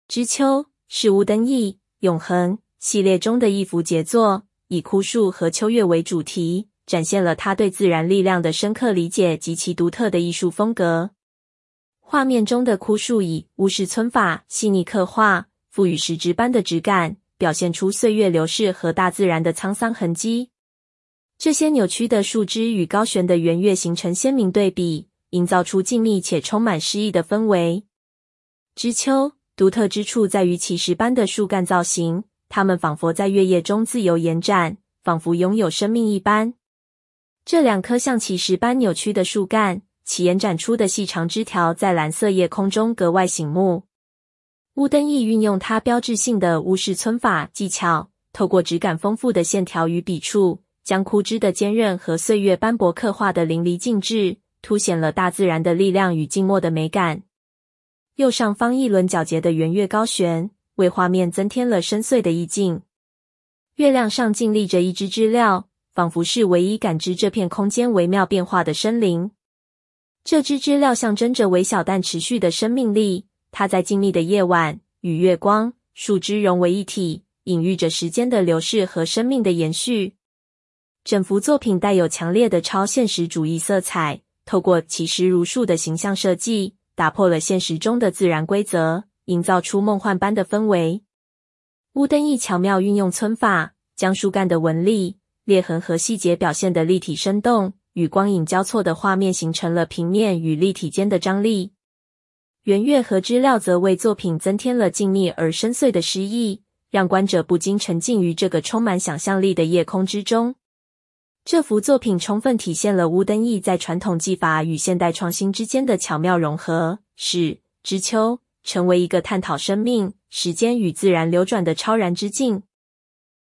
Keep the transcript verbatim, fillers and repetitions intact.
知秋是乌登义永恒系列中的一幅杰作，以枯树和秋月为主题，展现了他对自然力量的深刻理解及其独特的艺术风格。画面中的枯树以乌式皴法细腻刻画，赋予实质般的质感，表现出岁月流逝和大自然的沧桑痕迹。这些扭曲的树枝与高悬的圆月形成鲜明对比，营造出静谧且充满诗意的氛围。知秋独特之处在于奇石般的树干造型，它们仿佛在月夜中自由延展，仿佛拥有生命一般。这两棵像奇石般扭曲的树干，其延展出的细长枝条在蓝色夜空中格外醒目。乌登义运用他标志性的乌式皴法技巧，透过质感丰富的线条与笔触，将枯枝的坚韧和岁月斑驳刻画得淋漓尽致，凸显了大自然的力量与静默的美感。右上方一轮皎洁的圆月高悬，为画面增添了深邃的意境。月亮上静立着一只知了，仿佛是唯一感知这片空间微妙变化的生灵。这只知了象征着微小但持续的生命力，它在静谧的夜晚与月光、树枝融为一体，隐喻着时间的流逝和生命的延续。整幅作品带有强烈的超现实主义色彩，透过奇石如树的形象设计，打破了现实中的自然规则，营造出梦幻般的氛围。乌登义巧妙运用皴法，将树干的纹理、裂痕和细节表现得立体生动，与光影交错的画面形成了平面与立体间的张力。圆月和知了则为作品增添了静谧而深邃的诗意，让观者不禁沉浸于这个充满想象力的夜空之中。这幅作品充分体现了乌登义在传统技法与现代创新之间的巧妙融合，使知秋成为一个探讨生命、时间与自然流转的超然之境。